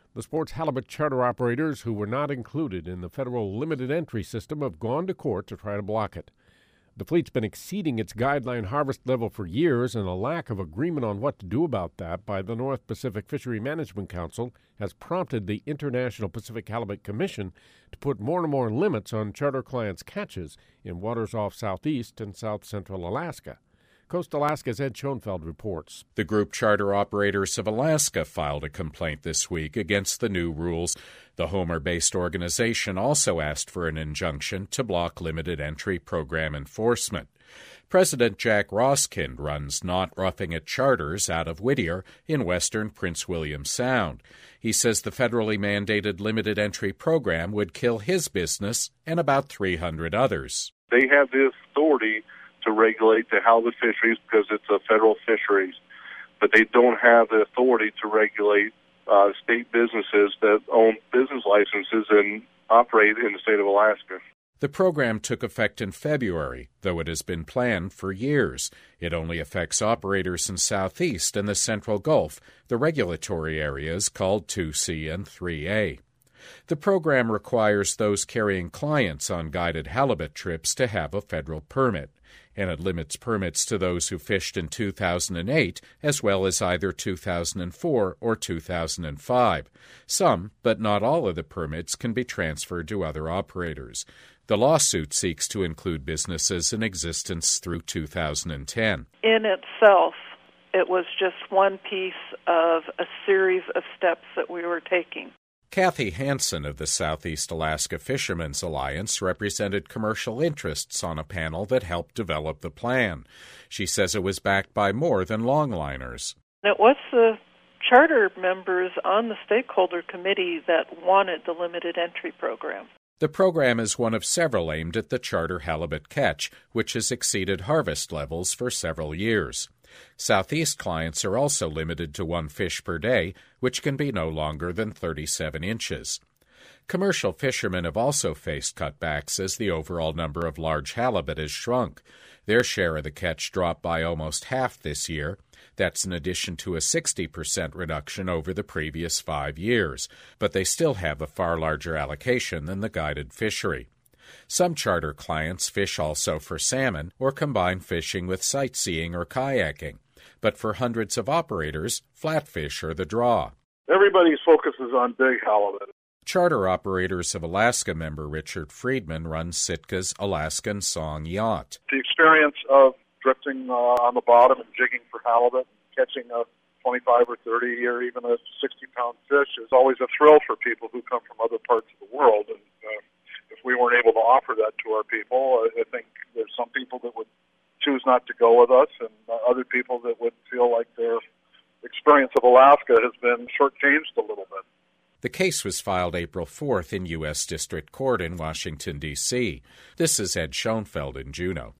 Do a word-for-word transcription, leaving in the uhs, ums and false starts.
The sports halibut charter operators who were not included in the federal limited entry system have gone to court to try to block it. The fleet's been exceeding its guideline harvest level for years, and a lack of agreement on what to do about that by the North Pacific Fishery Management Council has prompted the International Pacific Halibut Commission to put more and more limits on charter clients' catches in waters off southeast and south central Alaska. Coast Alaska's Ed Schoenfeld reports. The group Charter Operators of Alaska filed a complaint this week against the new rules. The Homer-based organization also asked for an injunction to block limited entry program enforcement. President Jack Roskind runs Not Roughing It Charters out of Whittier in western Prince William Sound. He says the federally mandated limited entry program would kill his business and about three hundred others. They have the authority to regulate the halibut fisheries because it's a federal fisheries, but they don't have the authority to regulate uh, state businesses that own business licenses and operate in the state of Alaska. The program took effect in February, though it has been planned for years. It only affects operators in Southeast and the Central Gulf, the regulatory areas called two C and three A. The program requires those carrying clients on guided halibut trips to have a federal permit, and it limits permits to those who fished in two thousand eight as well as either two thousand four or two thousand five. Some, but not all of the permits can be transferred to other operators. The lawsuit seeks to include businesses in existence through two thousand ten. In itself, it was just one piece of a series of steps that we were taking. Kathy Hansen of the Southeast Alaska Fishermen's Alliance represented commercial interests on a panel that helped develop the plan. She says it was backed by more than longliners. It was the charter members on the stakeholder committee that wanted the limited entry program. The program is one of several aimed at the charter halibut catch, which has exceeded harvest levels for several years. Southeast clients are also limited to one fish per day, which can be no longer than thirty-seven inches. Commercial fishermen have also faced cutbacks as the overall number of large halibut has shrunk. Their share of the catch dropped by almost half this year. That's in addition to a sixty percent reduction over the previous five years, but they still have a far larger allocation than the guided fishery. Some charter clients fish also for salmon or combine fishing with sightseeing or kayaking. But for hundreds of operators, flatfish are the draw. Everybody's focus is on big halibut. Charter Operators of Alaska member Richard Friedman runs Sitka's Alaskan Song Yacht. The experience of drifting uh, on the bottom and jigging for halibut, catching a twenty-five or thirty or even a sixty-pound fish is always a thrill for people who come from other parts of the world. And uh, if we weren't able to offer that to our people, I think there's some people that would choose not to go with us, and uh, other people that would feel like their experience of Alaska has been shortchanged a little bit. The case was filed April fourth in U S District Court in Washington, D C This is Ed Schoenfeld in Juneau.